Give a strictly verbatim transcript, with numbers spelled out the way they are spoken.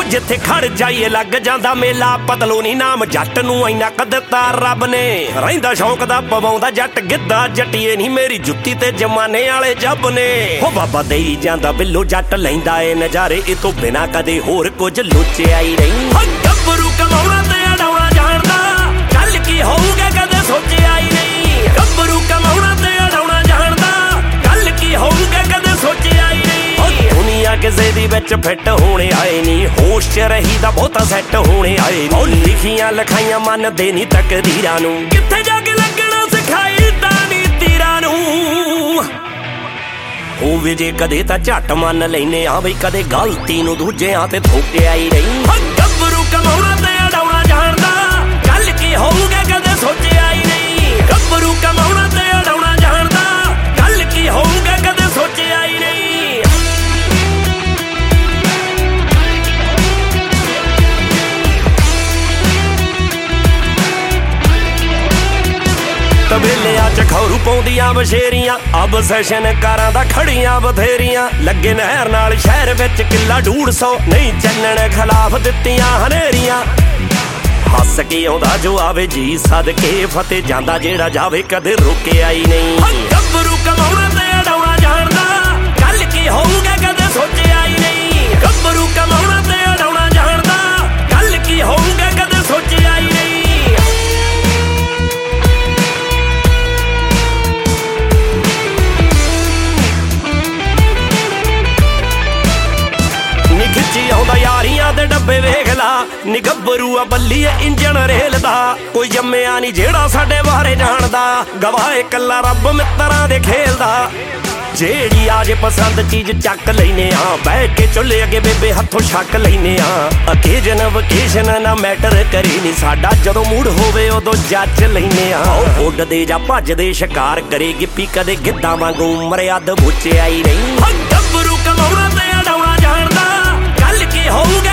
हो जिथे खड़ जाइए लग जांदा मेला। पतलूनी नाम जट नूं इन्ना क दित्ता रब ने, रहिंदा शौक दा पवाउंदा जट गिद्धा। जट्टीए नी मेरी जुत्ती ते जमाने वाले जब ने। हो बाबा देई जांदा बिल्लो जट लैंदा ए नज़ारे, ए तो बिना कदे होर कुछ लुच्चे आई रही। गब्बरू कमाउणा ते अडाउणा जाणदा, कल की होऊगा कदे सोचिया ही नहीं। गब्बरू कमाउणा ते अडाउणा जाणदा, कल की होऊगा कदे सोचिया ही नहीं। दुनिया किसे दी विच फिट होने आए नी, होश च रहीदा बहुता सैट होने आए नी। लिखियां लिखाइयां मनदे नी तकदीरां नूं, कित्थे जाके लगना सिखाई तानी तीरां नूं। होवे जे कदे तां झट मन लैने आ बई, कदे गलती नूं दूजिआं ते थोकिआ ही नहीं। गब्बरू कमाउणा ते अडाउणा जाणदा, कल की होऊगा कदे सोचिआ ही नहीं। गब्बरू कमाउणा ते अडाउणा जाणदा, कल की होऊगा कदे सोचिआ ही नहीं। तबेलियां च खौरू पाउंदियां बशेरियां, अब सैशन कारां दा खड़ियां बथेरियां। लगे नहर नाल शहर विच किला डूढ़ सौ, नहीं चलण खिलाफ दित्तियां हनेरियां। हस के आउंदा जो आवे जी सदके, फतेह जांदा जेड़ा जावे कदे रुकिआ ही नहीं। गब्बरू कमाउणा ते अडाउणा जाणदा, कल की होऊगा कदे सोचिआ ही नहीं। गब्बरू कमाउणा ते अडाउणा जाणदा, कल की होऊगा कदे सोचिआ ही नहीं। खिच्ची आउंदा यारियां दे डब्बे वेख ला, नी गब्बरू आ बल्लीए इंजन रेल दा। कोई जम्मिआ नी जेड़ा साडे बारे जाणदा, गवाए कल्ला रब मित्तरां दे खेलदा। जेड़ी आजे पसंद चीज चक लैने आ, बैठ के चुल्हे अगे बेबे हत्थों छक लैने आ। अकेजन वकेशन ना मैटर करी नी साडा, जदों मूड होवे उदों जच लैने आ। उड्डदे जां भजदे शिकार करे गिप्पी, कदे गिद्धां वांगू मर्याद बुच्चे आई नहीं। गब्बरू कमाउणा ते अडाउणा जाणदा, कल की होऊगा